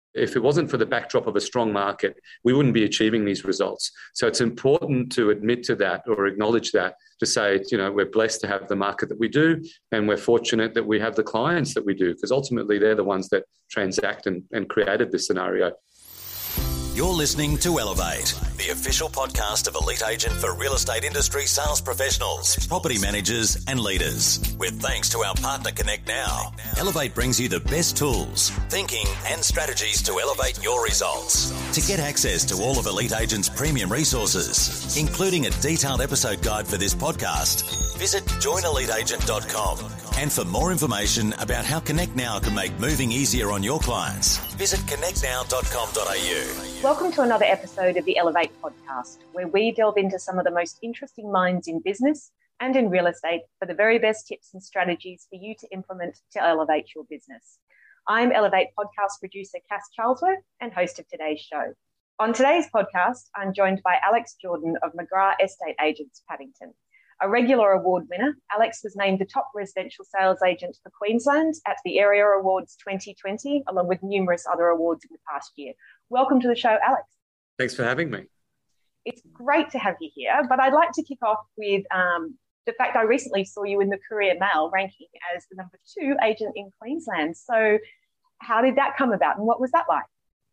If it wasn't for the backdrop of a strong market, we wouldn't be achieving these results. So it's important to admit to that or acknowledge that, to say, we're blessed to have the market that we do, and we're fortunate that we have the clients that we do, because ultimately they're the ones that transact and created this scenario. You're listening to Elevate, the official podcast of Elite Agent for real estate industry sales professionals, property managers and leaders. With thanks to our partner Connect Now, Elevate brings you the best tools, thinking and strategies to elevate your results. To get access to all of Elite Agent's premium resources, including a detailed episode guide for this podcast, visit joineliteagent.com. And for more information about how Connect Now can make moving easier on your clients, visit connectnow.com.au. Welcome to another episode of the Elevate podcast, where we delve into some of the most interesting minds in business and in real estate for the very best tips and strategies for you to implement to elevate your business. I'm Elevate podcast producer Cass Charlesworth and host of today's show. On today's podcast, I'm joined by Alex Jordan of McGrath Estate Agents Paddington. A regular award winner, Alex was named the top residential sales agent for Queensland at the Area Awards 2020, along with numerous other awards in the past year. Welcome to the show, Alex. Thanks for having me. It's great to have you here, but I'd like to kick off with the fact I recently saw you in the Courier Mail ranking as the number 2 agent in Queensland. So how did that come about and what was that like?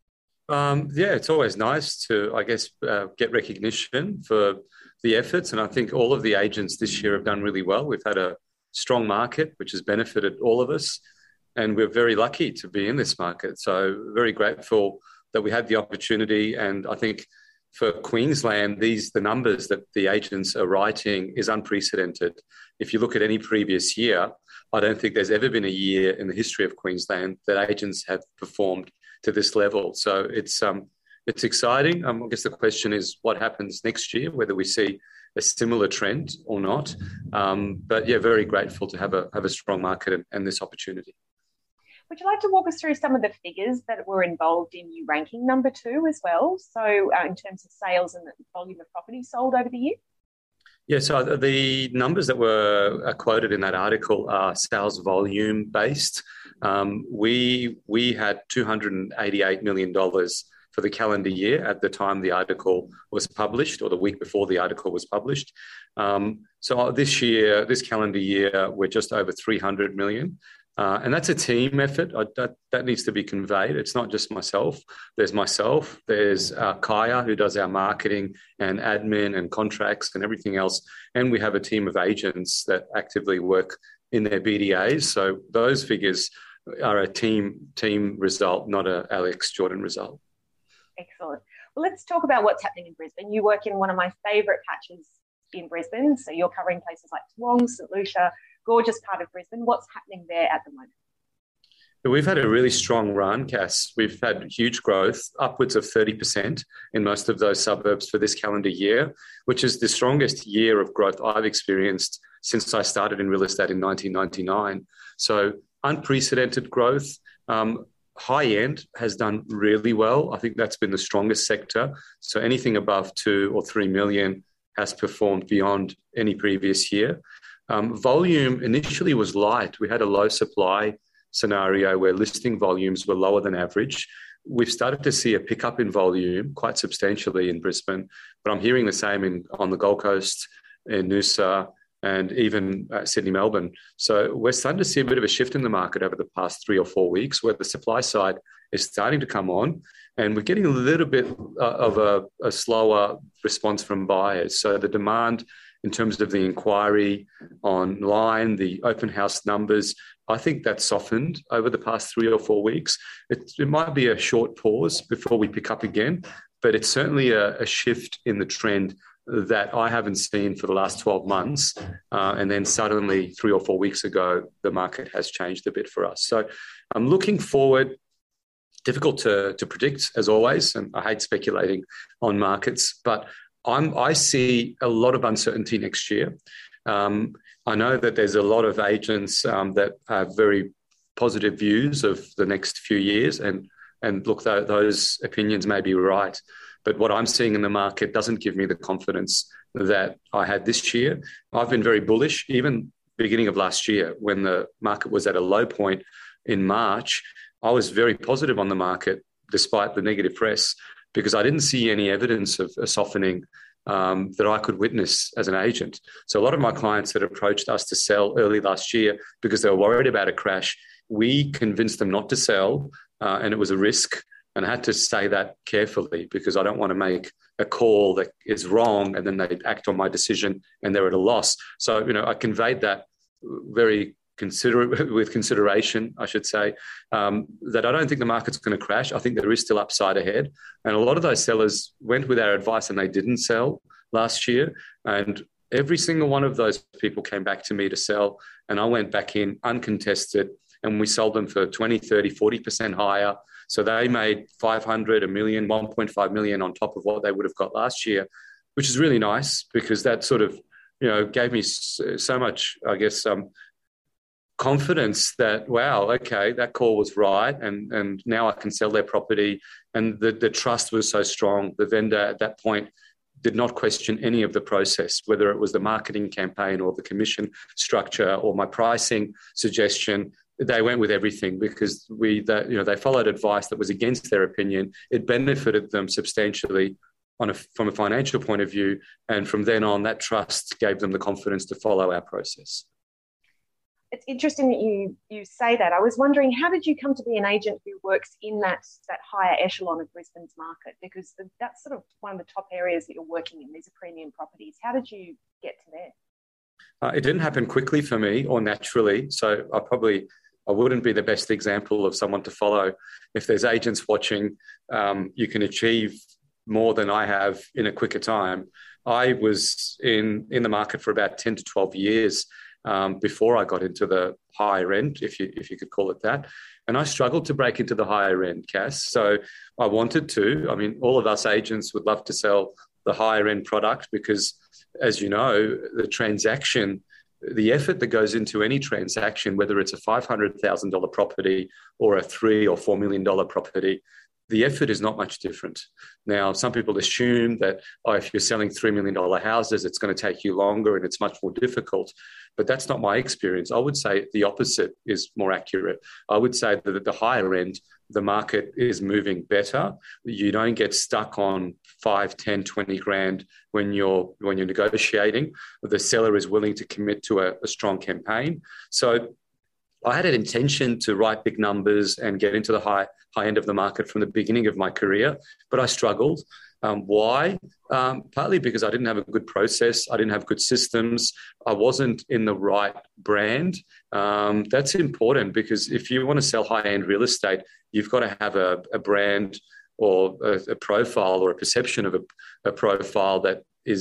It's always nice to, get recognition for the efforts. And I think all of the agents this year have done really well. We've had a strong market, which has benefited all of us. And we're very lucky to be in this market. So very grateful that we had the opportunity. And I think for Queensland, the numbers that the agents are writing is unprecedented. If you look at any previous year, I don't think there's ever been a year in the history of Queensland that agents have performed to this level. So it's exciting. I guess the question is what happens next year, whether we see a similar trend or not. Very grateful to have a strong market and this opportunity. Would you like to walk us through some of the figures that were involved in you ranking number 2 as well? So in terms of sales and the volume of properties sold over the year? Yeah, so the numbers that were quoted in that article are sales volume based. We had $288 million for the calendar year at the time the article was published, or the week before the article was published. So this calendar year, we're just over 300 million. And that's a team effort. That needs to be conveyed. It's not just myself. There's Kaya, who does our marketing and admin and contracts and everything else. And we have a team of agents that actively work in their BDAs. So those figures are a team result, not a Alex Jordan result. Excellent. Well, let's talk about what's happening in Brisbane. You work in one of my favourite patches in Brisbane. So you're covering places like Toowong, St Lucia, gorgeous part of Brisbane. What's happening there at the moment? We've had a really strong run, Cass. We've had huge growth, upwards of 30% in most of those suburbs for this calendar year, which is the strongest year of growth I've experienced since I started in real estate in 1999. So unprecedented growth. High end has done really well. I think that's been the strongest sector. So anything above 2 or 3 million has performed beyond any previous year. Volume initially was light. We had a low supply scenario where listing volumes were lower than average. We've started to see a pickup in volume quite substantially in Brisbane, but I'm hearing the same on the Gold Coast, in Noosa, and even Sydney, Melbourne. So we're starting to see a bit of a shift in the market over the past 3 or 4 weeks, where the supply side is starting to come on, and we're getting a little bit of a slower response from buyers. So the demand in terms of the inquiry online, the open house numbers, I think that's softened over the past 3 or 4 weeks. It might be a short pause before we pick up again, but it's certainly a shift in the trend that I haven't seen for the last 12 months. And then suddenly 3 or 4 weeks ago, the market has changed a bit for us. So I'm looking forward. Difficult to predict, as always, and I hate speculating on markets, but I see a lot of uncertainty next year. I know that there's a lot of agents that have very positive views of the next few years, and look, those opinions may be right. But what I'm seeing in the market doesn't give me the confidence that I had this year. I've been very bullish, even beginning of last year when the market was at a low point in March. I was very positive on the market despite the negative press, because I didn't see any evidence of a softening that I could witness as an agent. So a lot of my clients that approached us to sell early last year because they were worried about a crash, we convinced them not to sell, and it was a risk. And I had to say that carefully because I don't want to make a call that is wrong and then they act on my decision and they're at a loss. So, I conveyed that very with consideration, I should say, that I don't think the market's going to crash. I think there is still upside ahead. And a lot of those sellers went with our advice and they didn't sell last year. And every single one of those people came back to me to sell. And I went back in uncontested and we sold them for 20, 30, 40% higher. So they made 500, a million, 1.5 million on top of what they would have got last year, which is really nice because that sort of, gave me so much, I guess, confidence that, wow, okay, that call was right. And now I can sell their property. And the trust was so strong. The vendor at that point did not question any of the process, whether it was the marketing campaign or the commission structure or my pricing suggestion. They went with everything because they followed advice that was against their opinion. It benefited them substantially from a financial point of view. And from then on, that trust gave them the confidence to follow our process. It's interesting that you say that. I was wondering, how did you come to be an agent who works in that higher echelon of Brisbane's market? Because that's sort of one of the top areas that you're working in. These are premium properties. How did you get to there? It didn't happen quickly for me or naturally. So I wouldn't be the best example of someone to follow. If there's agents watching, you can achieve more than I have in a quicker time. I was in the market for about 10 to 12 years before I got into the higher end, if you could call it that. And I struggled to break into the higher end, Cass. So I wanted to. I mean, all of us agents would love to sell the higher end product because, as you know, the effort that goes into any transaction, whether it's a $500,000 property or a $3 or $4 million property, the effort is not much different. Now, some people assume that, if you're selling $3 million houses, it's going to take you longer and it's much more difficult. But that's not my experience. I would say the opposite is more accurate. I would say that at the higher end, the market is moving better. You don't get stuck on 5, 10, 20 grand when you're negotiating. The seller is willing to commit to a strong campaign. So I had an intention to write big numbers and get into the high end of the market from the beginning of my career, but I struggled. Why? Partly because I didn't have a good process. I didn't have good systems. I wasn't in the right brand. That's important because if you want to sell high-end real estate, you've got to have a brand or a profile or a perception of a profile that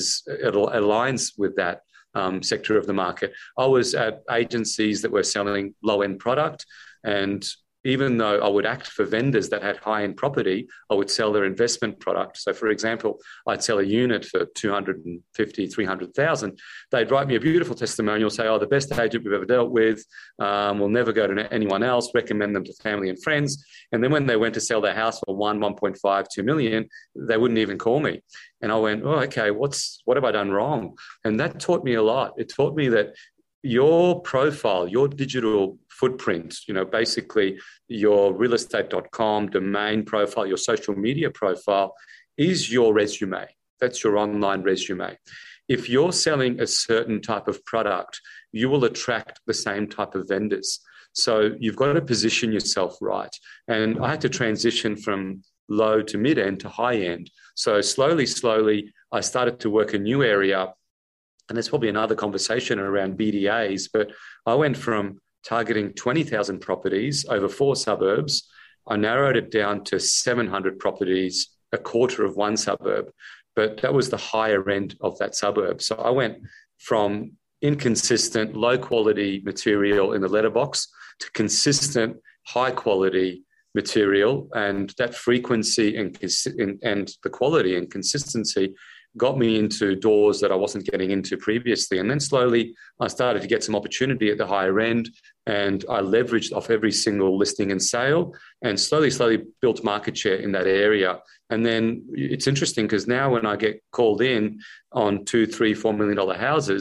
aligns with that sector of the market. I was at agencies that were selling low-end product, and even though I would act for vendors that had high-end property, I would sell their investment product. So, for example, I'd sell a unit for $250,000, $300,000. They'd write me a beautiful testimonial, say, the best agent we've ever dealt with. We'll never go to anyone else, recommend them to family and friends. And then when they went to sell their house for $1.5, $2 million, they wouldn't even call me. And I went, okay, what have I done wrong? And that taught me a lot. It taught me that your profile, your digital footprint, basically your realestate.com domain profile, your social media profile is your resume. That's your online resume. If you're selling a certain type of product, you will attract the same type of vendors. So you've got to position yourself right. And I had to transition from low to mid-end to high-end. So slowly, I started to work a new area. And there's probably another conversation around BDAs, but I went from targeting 20,000 properties over 4 suburbs. I narrowed it down to 700 properties, a quarter of one suburb, but that was the higher end of that suburb. So I went from inconsistent, low quality material in the letterbox to consistent, high quality material, and that frequency and the quality and consistency got me into doors that I wasn't getting into previously. And then slowly I started to get some opportunity at the higher end, and I leveraged off every single listing and sale and slowly built market share in that area. And then it's interesting because now when I get called in on $2, $3, $4 million houses,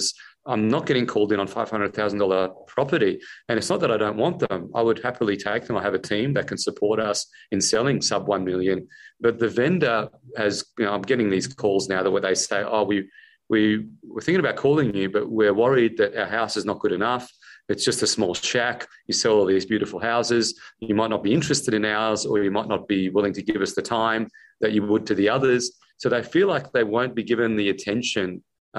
I'm not getting called in on $500,000 property. And it's not that I don't want them. I would happily take them. I have a team that can support us in selling sub 1 million. But the vendor has, I'm getting these calls now where they say, oh, we're thinking about calling you, but we're worried that our house is not good enough. It's just a small shack. You sell all these beautiful houses. You might not be interested in ours, or you might not be willing to give us the time that you would to the others. So they feel like they won't be given the attention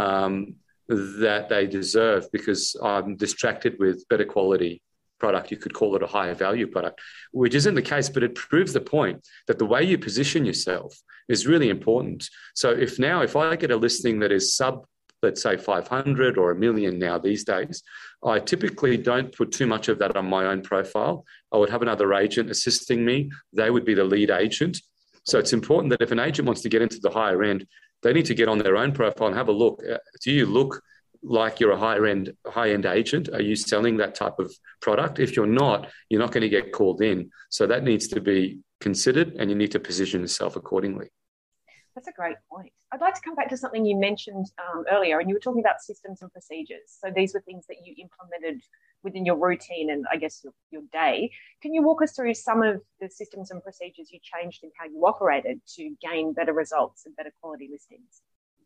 that they deserve because I'm distracted with better quality product. You could call it a higher value product, which isn't the case, but it proves the point that the way you position yourself is really important. So if I get a listing that is sub, let's say 500 or $1 million now these days, I typically don't put too much of that on my own profile. I would have another agent assisting me. They would be the lead agent. So it's important that if an agent wants to get into the higher end, they need to get on their own profile and have a look. Do you look like you're a high-end agent? Are you selling that type of product? If you're not going to get called in. So that needs to be considered, and you need to position yourself accordingly. That's a great point. I'd like to come back to something you mentioned earlier, and you were talking about systems and procedures. So these were things that you implemented within your routine and I guess your day. Can you walk us through some of the systems and procedures you changed in how you operated to gain better results and better quality listings?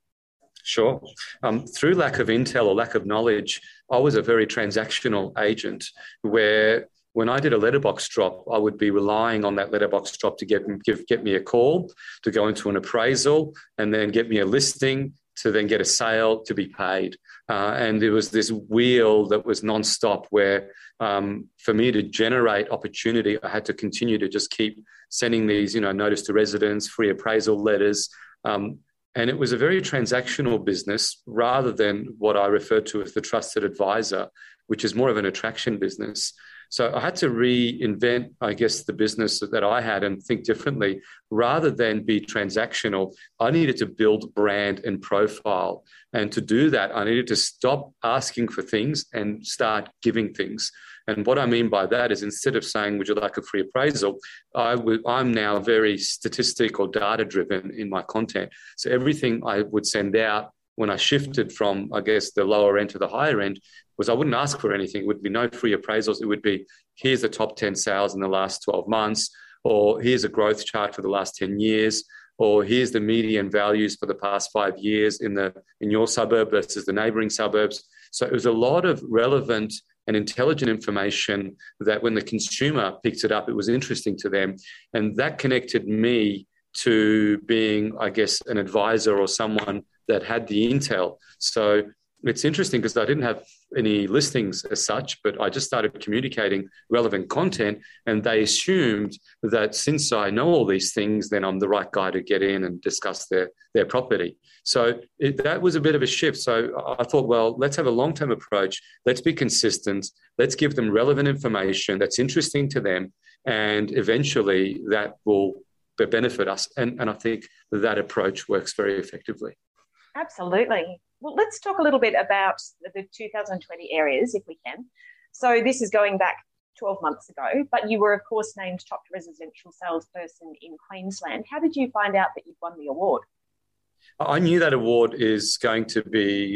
Sure. Through lack of intel or lack of knowledge, I was a very transactional agent where when I did a letterbox drop, I would be relying on that letterbox drop to get me a call, to go into an appraisal, and then get me a listing, to then get a sale, to be paid. And there was this wheel that was nonstop where for me to generate opportunity, I had to continue to just keep sending these, notice to residents, free appraisal letters. And it was a very transactional business rather than what I refer to as the trusted advisor, which is more of an attraction business. So I had to reinvent, I guess, the business that I had and think differently. Rather than be transactional, I needed to build brand and profile. And to do that, I needed to stop asking for things and start giving things. And what I mean by that is instead of saying, would you like a free appraisal, I'm now very statistic or data-driven in my content. So everything I would send out when I shifted from, I guess, the lower end to the higher end was I wouldn't ask for anything. It would be no free appraisals. It would be, here's the top 10 sales in the last 12 months, or here's a growth chart for the last 10 years, or here's the median values for the past 5 years in your suburb versus the neighboring suburbs. So it was a lot of relevant and intelligent information that when the consumer picks it up, it was interesting to them. And that connected me to being, I guess, an advisor or someone that had the intel. So it's interesting because I didn't have any listings as such, but I just started communicating relevant content, and they assumed that since I know all these things, then I'm the right guy to get in and discuss their property. So that was a bit of a shift. So I thought, well, let's have a long-term approach. Let's be consistent. Let's give them relevant information that's interesting to them, and eventually that will benefit us. And I think that approach works very effectively. Absolutely. Well, let's talk a little bit about the 2020 areas, if we can. So this is going back 12 months ago, but you were, of course, named top residential salesperson in Queensland. How did you find out that you'd won the award? I knew that award is going to be,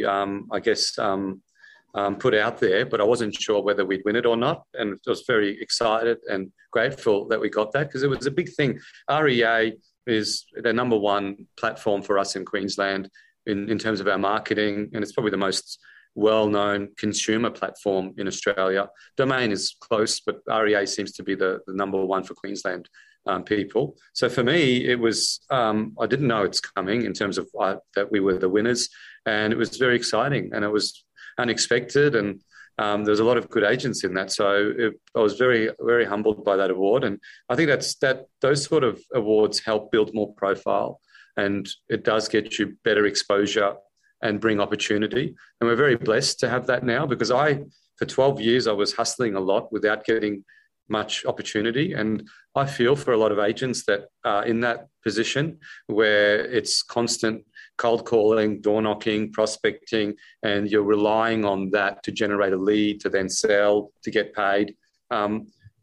put out there, but I wasn't sure whether we'd win it or not. And I was very excited and grateful that we got that because it was a big thing. REA is the number one platform for us in Queensland in terms of our marketing, and it's probably the most well-known consumer platform in Australia. Domain is close, but REA seems to be the number one for Queensland people. So for me, it was, I didn't know it's coming in terms of that we were the winners, and it was very exciting, and it was unexpected, and there was a lot of good agents in that. So I was very, very humbled by that award, and I think those sort of awards help build more profile, and it does get you better exposure and bring opportunity. And we're very blessed to have that now because for 12 years, I was hustling a lot without getting much opportunity. And I feel for a lot of agents that are in that position where it's constant cold calling, door knocking, prospecting, and you're relying on that to generate a lead, to then sell, to get paid.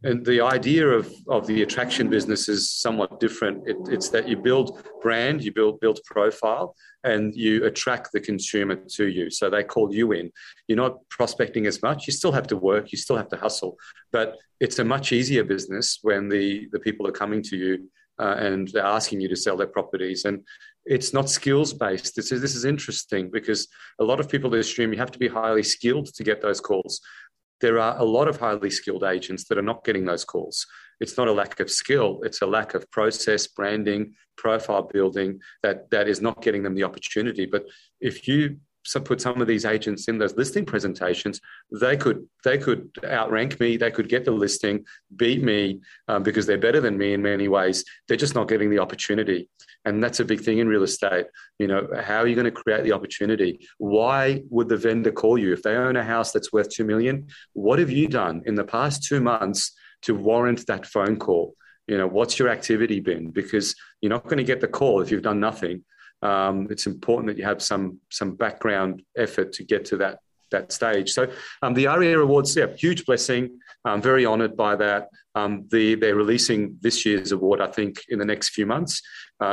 And the idea of the attraction business is somewhat different. It's that you build brand, you build profile, and you attract the consumer to you. So they call you in. You're not prospecting as much. You still have to work. You still have to hustle. But it's a much easier business when the people are coming to you and they're asking you to sell their properties. And it's not skills-based. This is interesting because a lot of people assume you have to be highly skilled to get those calls. There are a lot of highly skilled agents that are not getting those calls. It's not a lack of skill. It's a lack of process, branding, profile building that is not getting them the opportunity. But if you put some of these agents in those listing presentations, they could outrank me. They could get the listing, beat me because they're better than me in many ways. They're just not getting the opportunity. And that's a big thing in real estate. You know, how are you going to create the opportunity? Why would the vendor call you? If they own a house that's worth $2 million, what have you done in the past 2 months to warrant that phone call? You know, what's your activity been? Because you're not going to get the call if you've done nothing. It's important that you have some background effort to get to that stage. So the ARIA Awards, huge blessing. I'm very honoured by that. They're releasing this year's award, I think, in the next few months.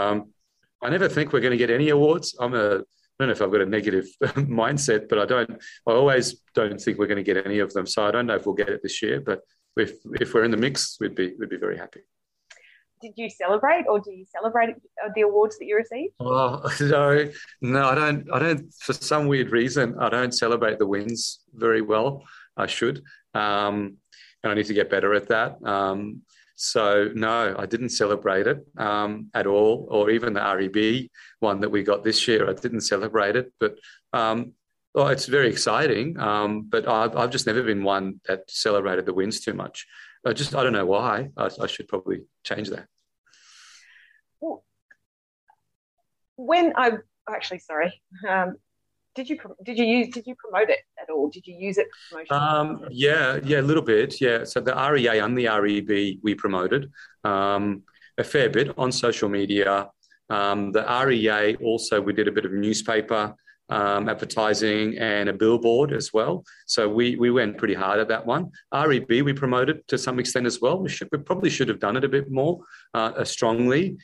I never think we're going to get any awards. I don't know if I've got a negative mindset, but I always don't think we're going to get any of them. So I don't know if we'll get it this year, but if we're in the mix, we'd be very happy. Did you celebrate, or do you celebrate the awards that you received? Oh, no, I don't. For some weird reason, I don't celebrate the wins very well. I should, and I need to get better at that. So no, I didn't celebrate it at all, or even the REB one that we got this year. I didn't celebrate it, but it's very exciting. But I've just never been one that celebrated the wins too much. I don't know why. I should probably change that. Well, did you promote it at all? Did you use it promotionally? Yeah, a little bit. Yeah. So the REA and the REB we promoted a fair bit on social media. The REA also we did a bit of newspaper advertising and a billboard as well. So we went pretty hard at that one. REB we promoted to some extent as well. We probably should have done it a bit more strongly.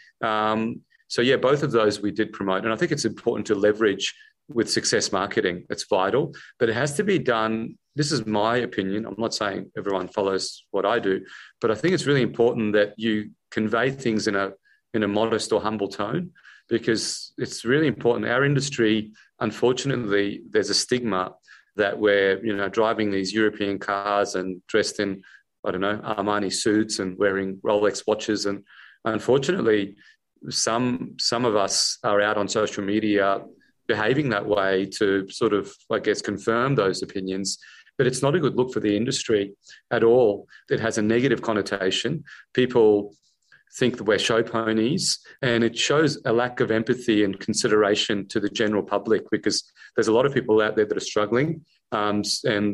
So yeah, both of those we did promote. And I think it's important to leverage with success marketing. It's vital, but it has to be done. This is my opinion. I'm not saying everyone follows what I do, but I think it's really important that you convey things in a modest or humble tone, because it's really important. Our industry, unfortunately, there's a stigma that we're, driving these European cars and dressed in, Armani suits and wearing Rolex watches. And unfortunately, some of us are out on social media behaving that way to sort of, confirm those opinions. But it's not a good look for the industry at all. It has a negative connotation. People think that we're show ponies, and it shows a lack of empathy and consideration to the general public, because there's a lot of people out there that are struggling, and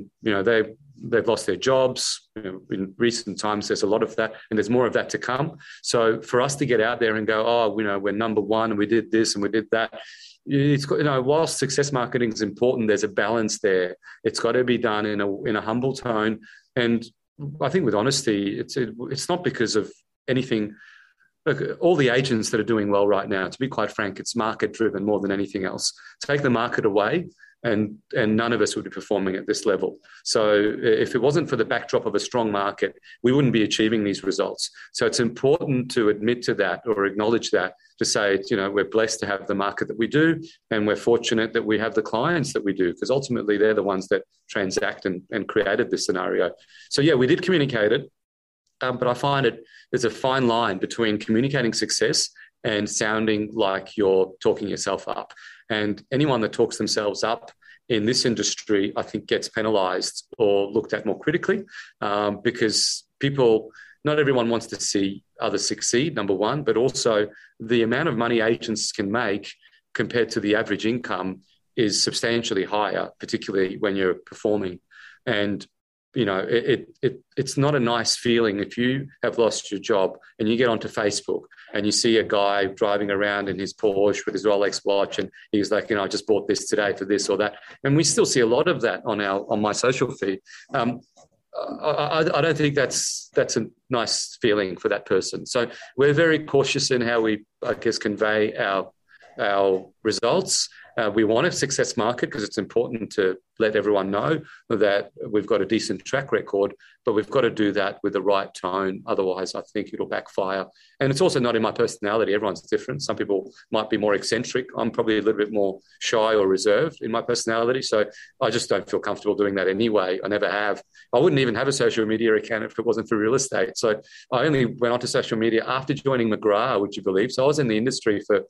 they've lost their jobs. In recent times, there's a lot of that, and there's more of that to come. So for us to get out there and go, we're number one, and we did this and we did that. It's got, whilst success marketing is important, there's a balance there. It's got to be done in a humble tone, and I think with honesty. It's not because of anything. Look, all the agents that are doing well right now, to be quite frank, it's market driven more than anything else. Take the market away, and none of us would be performing at this level. So if it wasn't for the backdrop of a strong market, we wouldn't be achieving these results. So it's important to admit to that, or acknowledge that, to say, we're blessed to have the market that we do, and we're fortunate that we have the clients that we do, because ultimately they're the ones that transact and created this scenario. So yeah, we did communicate it. But I find there's a fine line between communicating success and sounding like you're talking yourself up. And anyone that talks themselves up in this industry, I think, gets penalised or looked at more critically, because not everyone wants to see others succeed, number one, but also the amount of money agents can make compared to the average income is substantially higher, particularly when you're performing. And it's not a nice feeling if you have lost your job and you get onto Facebook and you see a guy driving around in his Porsche with his Rolex watch, and he's like, I just bought this today for this or that. And we still see a lot of that on my social feed. I don't think that's a nice feeling for that person. So we're very cautious in how we, I guess, convey our results. We want a success market because it's important to let everyone know that we've got a decent track record, but we've got to do that with the right tone. Otherwise, I think it'll backfire. And it's also not in my personality. Everyone's different. Some people might be more eccentric. I'm probably a little bit more shy or reserved in my personality. So I just don't feel comfortable doing that anyway. I never have. I wouldn't even have a social media account if it wasn't for real estate. So I only went onto social media after joining McGrath, would you believe? So I was in the industry for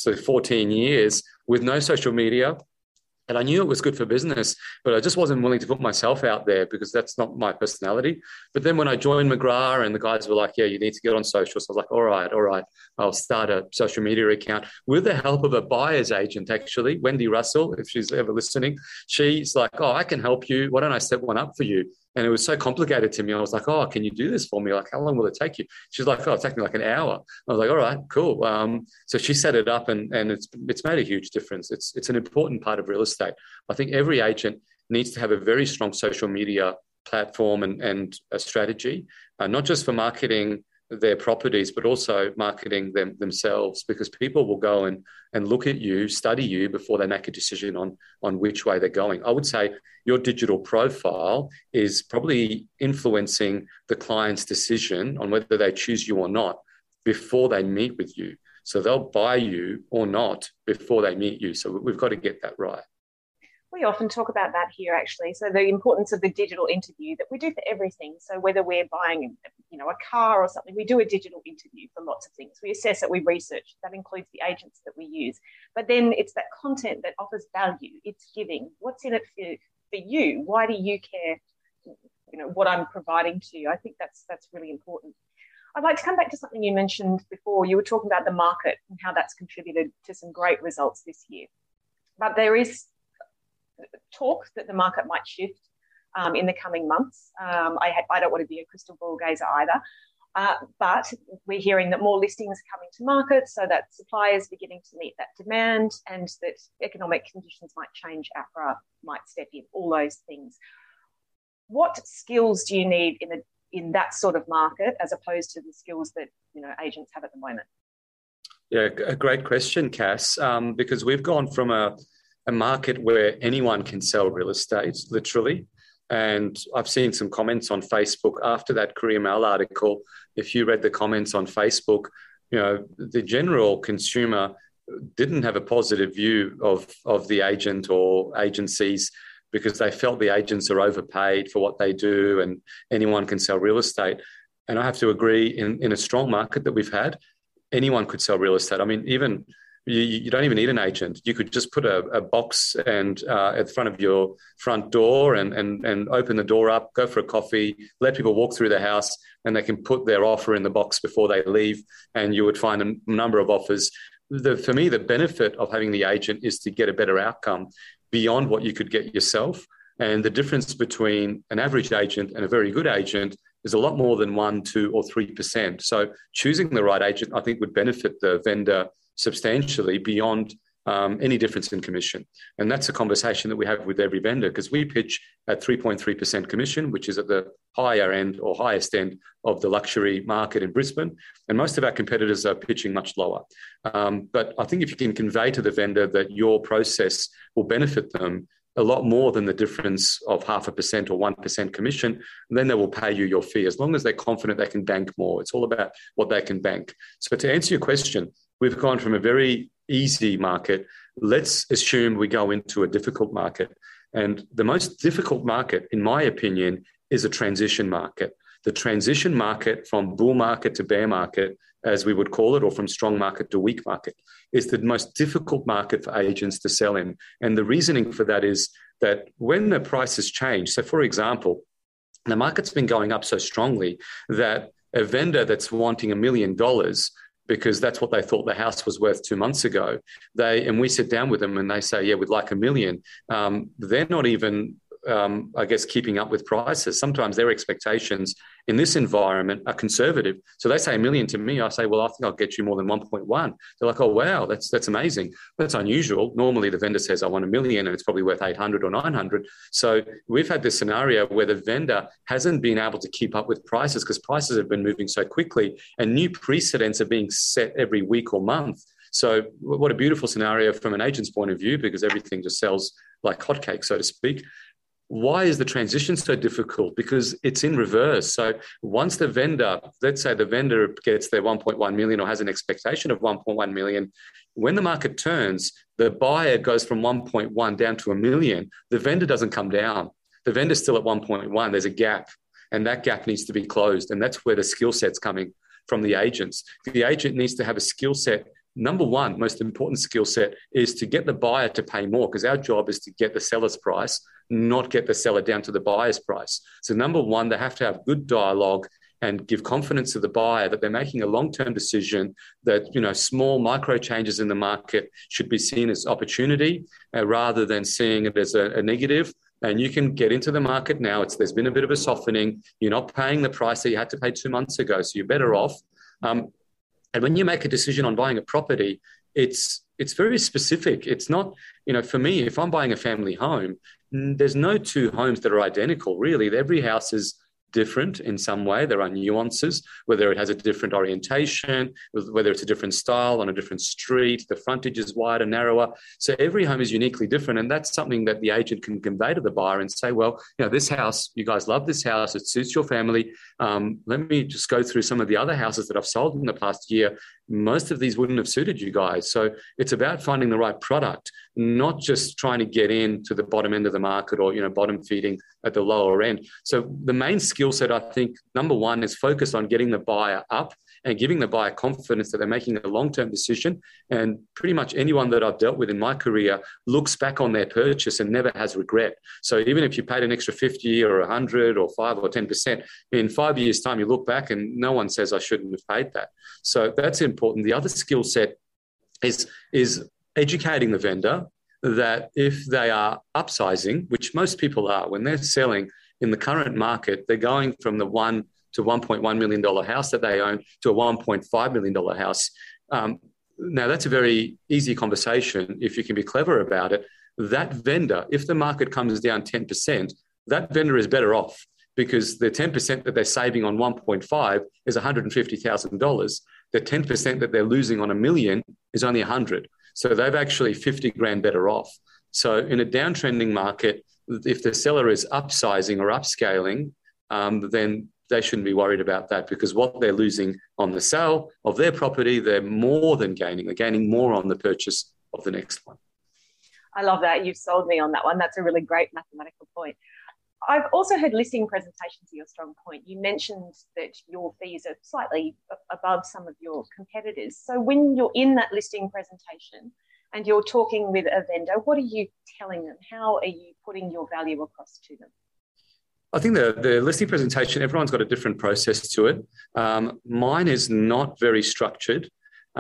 14 years with no social media. And I knew it was good for business, but I just wasn't willing to put myself out there because that's not my personality. But then when I joined McGrath and the guys were like, yeah, you need to get on social. So I was like, all right, I'll start a social media account with the help of a buyer's agent, actually, Wendy Russell, if she's ever listening. She's like, oh, I can help you. Why don't I set one up for you? And it was so complicated to me. I was like, oh, can you do this for me? Like, how long will it take you? She's like, oh, it'll take me like an hour. I was like, all right, cool. So she set it up and it's made a huge difference. It's an important part of real estate. I think every agent needs to have a very strong social media platform and a strategy, not just for marketing their properties, but also marketing themselves, because people will go and look at you, study you before they make a decision on which way they're going. I would say your digital profile is probably influencing the client's decision on whether they choose you or not before they meet with you. So they'll buy you or not before they meet you. So we've got to get that right. We often talk about that here, actually. So the importance of the digital interview that we do for everything. So whether we're buying, a car or something, we do a digital interview for lots of things. We assess it, we research. That includes the agents that we use. But then it's that content that offers value. It's giving. What's in it for you? Why do you care? What I'm providing to you. I think that's really important. I'd like to come back to something you mentioned before. You were talking about the market and how that's contributed to some great results this year. But there is talk that the market might shift in the coming months. I don't want to be a crystal ball gazer either, but we're hearing that more listings are coming to market, so that supply is beginning to meet that demand, and that economic conditions might change, APRA might step in, all those things. What skills do you need in that sort of market as opposed to the skills that agents have at the moment? Yeah, a great question, Cass, because we've gone from a market where anyone can sell real estate, literally. And I've seen some comments on Facebook after that Courier Mail article. If you read the comments on Facebook, the general consumer didn't have a positive view of the agent or agencies because they felt the agents are overpaid for what they do and anyone can sell real estate. And I have to agree, in a strong market that we've had, anyone could sell real estate. I mean, even you don't even need an agent. You could just put a box at the front of your front door and open the door up, go for a coffee, let people walk through the house, and they can put their offer in the box before they leave, and you would find a number of offers. For me, the benefit of having the agent is to get a better outcome beyond what you could get yourself. And the difference between an average agent and a very good agent is a lot more than 1%, 2%, or 3%. So choosing the right agent, I think, would benefit the vendor substantially beyond any difference in commission. And that's a conversation that we have with every vendor, because we pitch at 3.3% commission, which is at the higher end or highest end of the luxury market in Brisbane. And most of our competitors are pitching much lower. But I think if you can convey to the vendor that your process will benefit them a lot more than the difference of 0.5% or 1% commission, then they will pay you your fee, as long as they're confident they can bank more. It's all about what they can bank. So to answer your question, we've gone from a very easy market. Let's assume we go into a difficult market. And the most difficult market, in my opinion, is a transition market. The transition market from bull market to bear market, as we would call it, or from strong market to weak market, is the most difficult market for agents to sell in. And the reasoning for that is that when the prices change, so for example, the market's been going up so strongly that a vendor that's wanting $1 million because that's what they thought the house was worth 2 months ago, and we sit down with them and they say, yeah, we'd like $1 million. They're not even I guess, keeping up with prices. Sometimes their expectations in this environment are conservative. So they say $1 million to me. I say, well, I think I'll get you more than 1.1. They're like, oh, wow, that's amazing. That's unusual. Normally the vendor says I want $1 million and it's probably worth 800 or 900. So we've had this scenario where the vendor hasn't been able to keep up with prices because prices have been moving so quickly and new precedents are being set every week or month. So what a beautiful scenario from an agent's point of view, because everything just sells like hotcakes, so to speak. Why is the transition so difficult? Because it's in reverse. So once the vendor, let's say the vendor gets their 1.1 million or has an expectation of 1.1 million, when the market turns, the buyer goes from 1.1 down to $1 million. The vendor doesn't come down. The vendor's still at 1.1. There's a gap, and that gap needs to be closed. And that's where the skill set's coming from the agents. The agent needs to have a skill set. Number one, most important skill set is to get the buyer to pay more, because our job is to get the seller's price, not get the seller down to the buyer's price. So number one, they have to have good dialogue and give confidence to the buyer that they're making a long-term decision, that, you know, small micro changes in the market should be seen as opportunity rather than seeing it as a negative. And you can get into the market now. There's been a bit of a softening. You're not paying the price that you had to pay 2 months ago, so you're better off. And when you make a decision on buying a property, it's very specific. It's not, you know, for me, if I'm buying a family home, there's no two homes that are identical, really. Every house is different in some way. There are nuances, whether it has a different orientation, whether it's a different style on a different street, the frontage is wider, narrower. So every home is uniquely different. And that's something that the agent can convey to the buyer and say, well, you know, this house, you guys love this house, it suits your family. Let me just go through some of the other houses that I've sold in the past year. Most of these wouldn't have suited you guys. So it's about finding the right product, not just trying to get into the bottom end of the market or, you know, bottom feeding at the lower end. So the main skill set, I think, number one, is focus on getting the buyer up and giving the buyer confidence that they're making a long-term decision. And pretty much anyone that I've dealt with in my career looks back on their purchase and never has regret. So even if you paid an extra 50 or 100 or 5 or 10%, in 5 years' time, you look back and no one says I shouldn't have paid that. So that's important. The other skill set is educating the vendor that if they are upsizing, which most people are, when they're selling in the current market, they're going from the $1 to $1.1 million house that they own to a $1.5 million house. Now, that's a very easy conversation if you can be clever about it. That vendor, if the market comes down 10%, that vendor is better off, because the 10% that they're saving on 1.5 is $150,000. The 10% that they're losing on $1 million is only 100. So they've actually 50 grand better off. So in a downtrending market, if the seller is upsizing or upscaling, then they shouldn't be worried about that, because what they're losing on the sale of their property, they're more than gaining. They're gaining more on the purchase of the next one. I love that. You've sold me on that one. That's a really great mathematical point. I've also heard listing presentations are your strong point. You mentioned that your fees are slightly above some of your competitors. So when you're in that listing presentation and you're talking with a vendor, what are you telling them? How are you putting your value across to them? I think the listing presentation, everyone's got a different process to it. Mine is not very structured,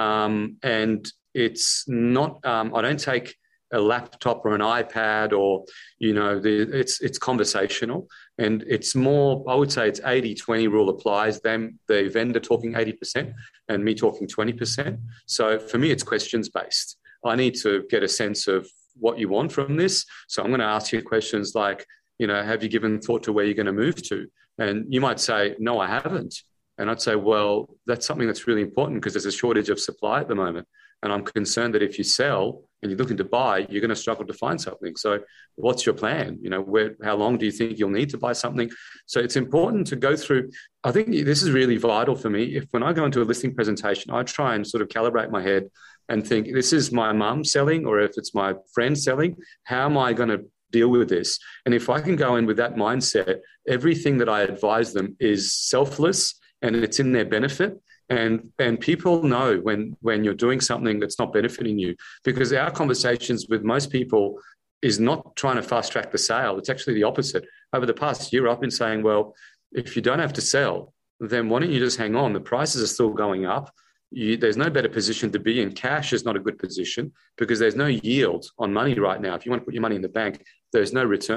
and it's not, I don't take a laptop or an iPad, or, you know, it's conversational, and it's more, I would say it's 80-20 rule applies, them, the vendor talking 80% and me talking 20%. So for me, it's questions based. I need to get a sense of what you want from this. So I'm going to ask you questions like, you know, have you given thought to where you're going to move to? And you might say, no, I haven't. And I'd say, well, that's something that's really important, because there's a shortage of supply at the moment. And I'm concerned that if you sell and you're looking to buy, you're going to struggle to find something. So what's your plan? You know, how long do you think you'll need to buy something? So it's important to go through. I think this is really vital for me. When I go into a listing presentation, I try and sort of calibrate my head and think, this is my mum selling, or if it's my friend selling, how am I going to deal with this? And if I can go in with that mindset, everything that I advise them is selfless and it's in their benefit. And people know when you're doing something that's not benefiting you, because our conversations with most people is not trying to fast track the sale. It's actually the opposite. Over the past year, I've been saying, well, if you don't have to sell, then why don't you just hang on? The prices are still going up. There's no better position to be in. Cash is not a good position, because there's no yield on money right now. If you want to put your money in the bank, there's no return.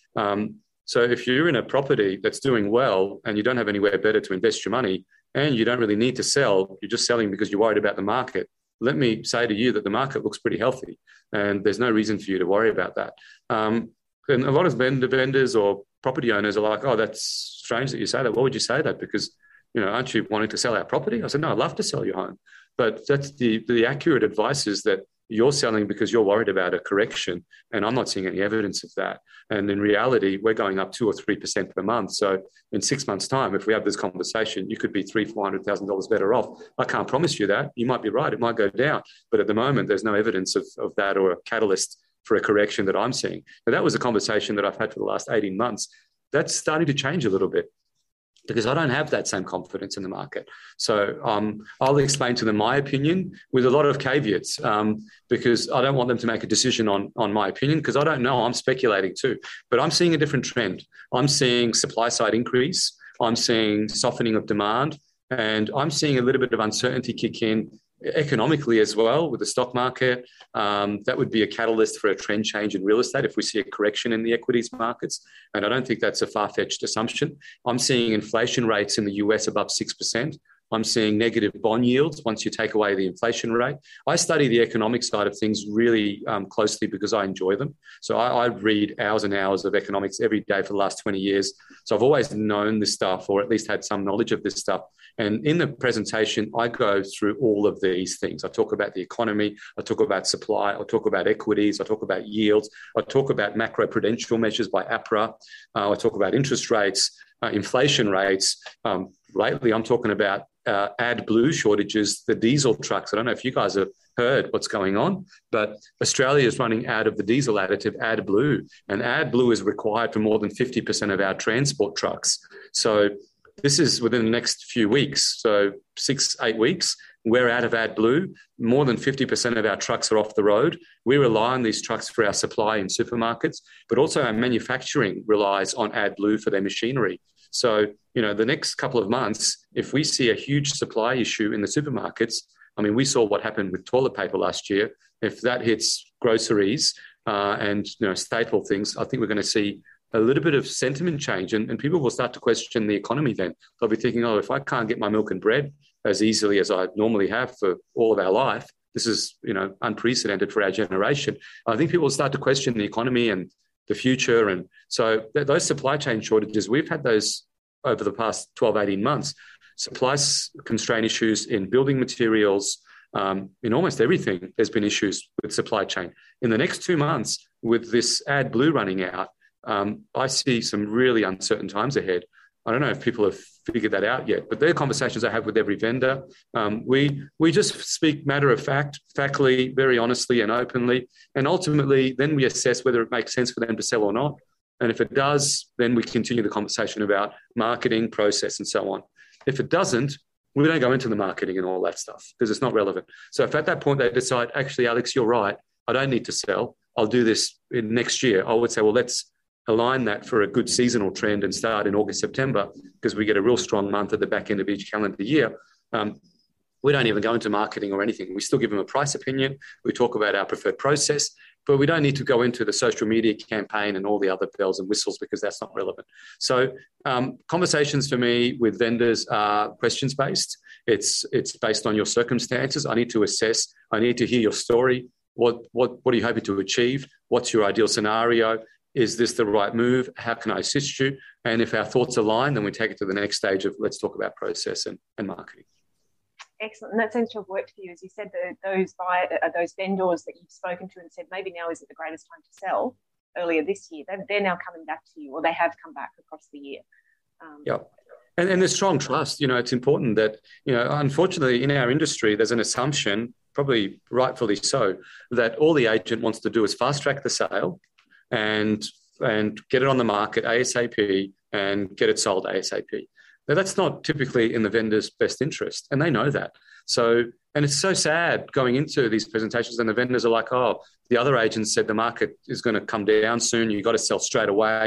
So if you're in a property that's doing well and you don't have anywhere better to invest your money and you don't really need to sell, you're just selling because you're worried about the market, let me say to you that the market looks pretty healthy and there's no reason for you to worry about that. And a lot of vendors or property owners are like, oh, that's strange that you say that. Why would you say that? Because, aren't you wanting to sell our property? I said, no, I'd love to sell your home. But that's the accurate advice is that you're selling because you're worried about a correction, and I'm not seeing any evidence of that. And in reality, we're going up 2 or 3% per month. So in 6 months' time, if we have this conversation, you could be $300,000-$400,000 better off. I can't promise you that. You might be right. It might go down. But at the moment, there's no evidence of that or a catalyst for a correction that I'm seeing. Now, that was a conversation that I've had for the last 18 months. That's starting to change a little bit, because I don't have that same confidence in the market. So I'll explain to them my opinion with a lot of caveats, because I don't want them to make a decision on my opinion, because I don't know. I'm speculating too. But I'm seeing a different trend. I'm seeing supply side increase. I'm seeing softening of demand. And I'm seeing a little bit of uncertainty kick in economically as well with the stock market. That would be a catalyst for a trend change in real estate if we see a correction in the equities markets. And I don't think that's a far-fetched assumption. I'm seeing inflation rates in the US above 6%. I'm seeing negative bond yields once you take away the inflation rate. I study the economic side of things really closely because I enjoy them. So I read hours and hours of economics every day for the last 20 years. So I've always known this stuff, or at least had some knowledge of this stuff. And in the presentation, I go through all of these things. I talk about the economy. I talk about supply. I talk about equities. I talk about yields. I talk about macroprudential measures by APRA. I talk about interest rates, inflation rates. Lately, I'm talking about AdBlue shortages, the diesel trucks. I don't know if you guys have heard what's going on, but Australia is running out of the diesel additive AdBlue, and AdBlue is required for more than 50% of our transport trucks. So this is within the next few weeks, so 6-8 weeks, we're out of AdBlue. More than 50% of our trucks are off the road. We rely on these trucks for our supply in supermarkets, but also our manufacturing relies on AdBlue for their machinery. So, the next couple of months, if we see a huge supply issue in the supermarkets, I mean, we saw what happened with toilet paper last year. If that hits groceries and, staple things, I think we're going to see a little bit of sentiment change, and people will start to question the economy then. They'll be thinking, oh, if I can't get my milk and bread as easily as I normally have for all of our life, this is, unprecedented for our generation. I think people will start to question the economy and the future. And so those supply chain shortages, we've had those over the past 12, 18 months. Supply constraint issues in building materials, in almost everything, there's been issues with supply chain. In the next 2 months, with this AdBlue running out, I see some really uncertain times ahead. I don't know if people have figured that out yet, but they're conversations I have with every vendor. We just speak matter of fact, factly, very honestly and openly. And ultimately, then we assess whether it makes sense for them to sell or not. And if it does, then we continue the conversation about marketing, process, and so on. If it doesn't, we don't go into the marketing and all that stuff because it's not relevant. So if at that point they decide, actually, Alex, you're right, I don't need to sell, I'll do this in next year, I would say, well, let's align that for a good seasonal trend and start in August, September, because we get a real strong month at the back end of each calendar year. We don't even go into marketing or anything. We still give them a price opinion. We talk about our preferred process, but we don't need to go into the social media campaign and all the other bells and whistles because that's not relevant. So conversations for me with vendors are questions-based. It's based on your circumstances. I need to assess. I need to hear your story. What are you hoping to achieve? What's your ideal scenario? Is this the right move? How can I assist you? And if our thoughts align, then we take it to the next stage of let's talk about process and marketing. Excellent. And that seems to have worked for you. As you said, those vendors that you've spoken to and said, maybe now isn't the greatest time to sell earlier this year, they're now coming back to you, or they have come back across the year. Yeah. And there's strong trust. It's important that, unfortunately in our industry, there's an assumption, probably rightfully so, that all the agent wants to do is fast track the sale and get it on the market ASAP and get it sold ASAP. Now, that's not typically in the vendor's best interest, and they know that. So, and it's so sad going into these presentations and the vendors are like, oh, the other agents said the market is going to come down soon. You've got to sell straight away.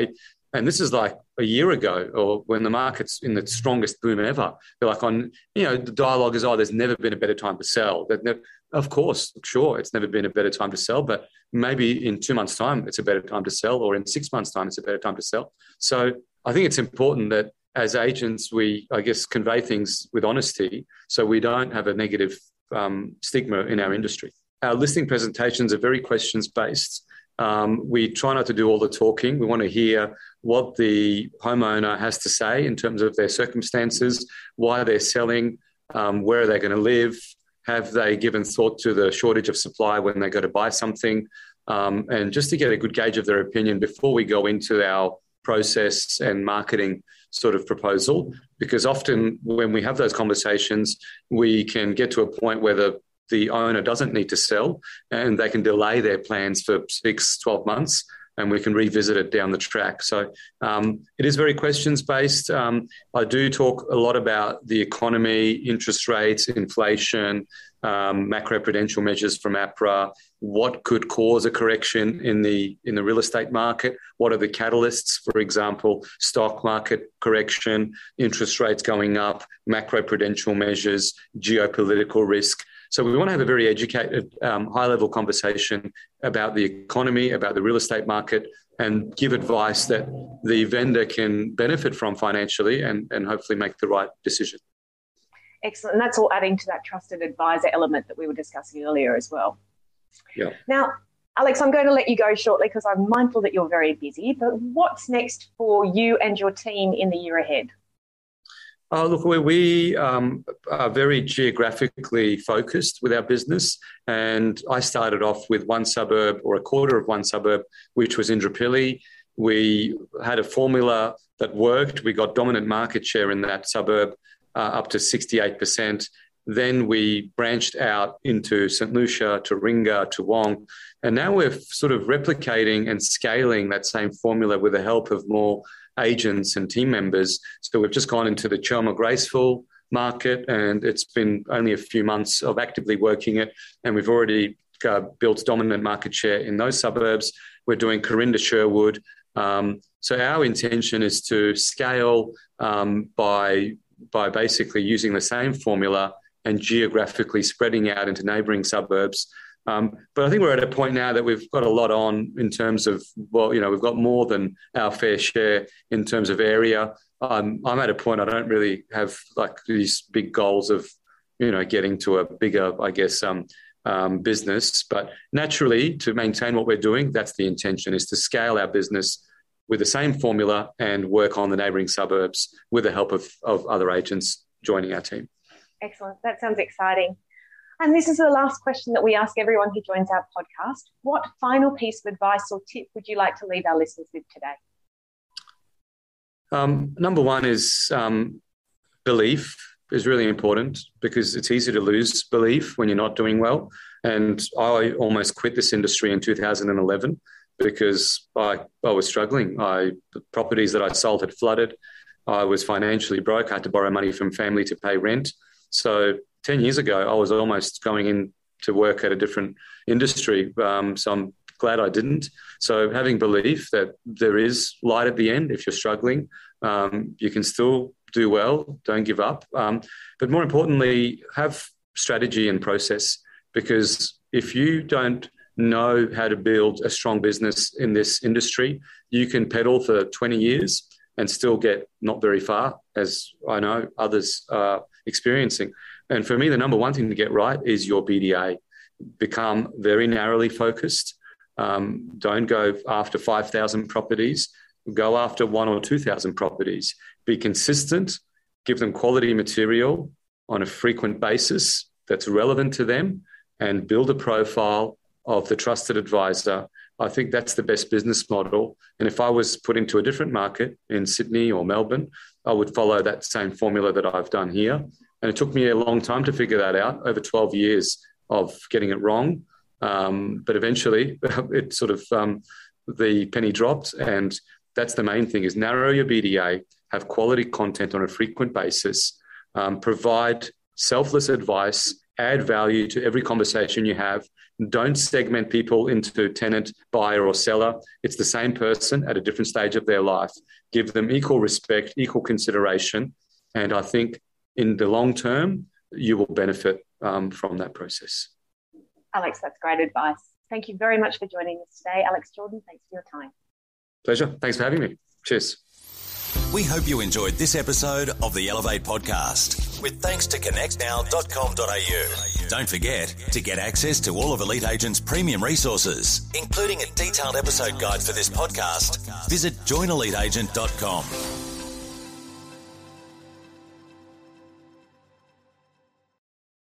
And this is like a year ago, or when the market's in the strongest boom ever. They're like the dialogue is, there's never been a better time to sell. Of course, sure, it's never been a better time to sell, but maybe in 2 months' time, it's a better time to sell, or in 6 months' time, it's a better time to sell. So I think it's important that as agents, we, I guess, convey things with honesty so we don't have a negative stigma in our industry. Our listing presentations are very questions-based. We try not to do all the talking. We want to hear what the homeowner has to say in terms of their circumstances, why they're selling, where are they going to live, have they given thought to the shortage of supply when they go to buy something, and just to get a good gauge of their opinion before we go into our process and marketing sort of proposal. Because often when we have those conversations, we can get to a point where the owner doesn't need to sell and they can delay their plans for 6-12 months, and we can revisit it down the track. So it is very questions-based. I do talk a lot about the economy, interest rates, inflation, macroprudential measures from APRA, what could cause a correction in the real estate market, what are the catalysts, for example, stock market correction, interest rates going up, macroprudential measures, geopolitical risk. So we want to have a very educated, high-level conversation about the economy, about the real estate market, and give advice that the vendor can benefit from financially and hopefully make the right decision. Excellent. And that's all adding to that trusted advisor element that we were discussing earlier as well. Yeah. Now, Alex, I'm going to let you go shortly because I'm mindful that you're very busy, but what's next for you and your team in the year ahead? Look, we are very geographically focused with our business, and I started off with one suburb or a quarter of one suburb, which was Indooroopilly. We had a formula that worked. We got dominant market share in that suburb, up to 68%. Then we branched out into St Lucia, Taringa, Toowong, and now we're sort of replicating and scaling that same formula with the help of more agents and team members. So we've just gone into the Chelmer Graceville market, and it's been only a few months of actively working it, and we've already built dominant market share in those suburbs. We're doing Corinda, Sherwood. So our intention is to scale by basically using the same formula and geographically spreading out into neighbouring suburbs. But I think we're at a point now that we've got a lot on in terms of, we've got more than our fair share in terms of area. I'm at a point I don't really have like these big goals of, getting to a bigger, I guess, business. But naturally, to maintain what we're doing, that's the intention, is to scale our business with the same formula and work on the neighbouring suburbs with the help of other agents joining our team. Excellent. That sounds exciting. And this is the last question that we ask everyone who joins our podcast. What final piece of advice or tip would you like to leave our listeners with today? Number one is belief is really important, because it's easy to lose belief when you're not doing well. And I almost quit this industry in 2011 because I was struggling. The properties that I sold had flooded. I was financially broke. I had to borrow money from family to pay rent. So 10 years ago, I was almost going in to work at a different industry. So I'm glad I didn't. So having belief that there is light at the end if you're struggling, you can still do well, don't give up. But more importantly, have strategy and process, because if you don't know how to build a strong business in this industry, you can pedal for 20 years and still get not very far, as I know others are experiencing. And for me, the number one thing to get right is your BDA. Become very narrowly focused. Don't go after 5,000 properties. Go after 1,000 or 2,000 properties. Be consistent. Give them quality material on a frequent basis that's relevant to them, and build a profile of the trusted advisor. I think that's the best business model. And if I was put into a different market in Sydney or Melbourne, I would follow that same formula that I've done here. And it took me a long time to figure that out, over 12 years of getting it wrong. But eventually it sort of, the penny dropped. And that's the main thing, is narrow your BDA, have quality content on a frequent basis, provide selfless advice Add value to every conversation you have. Don't segment people into tenant, buyer, or seller. It's the same person at a different stage of their life. Give them equal respect, equal consideration. And I think in the long term, you will benefit from that process. Alex, that's great advice. Thank you very much for joining us today. Alex Jordan, thanks for your time. Pleasure. Thanks for having me. Cheers. We hope you enjoyed this episode of the Elevate podcast, with thanks to connectnow.com.au. Don't forget, to get access to all of Elite Agent's premium resources, including a detailed episode guide for this podcast, visit joineliteagent.com.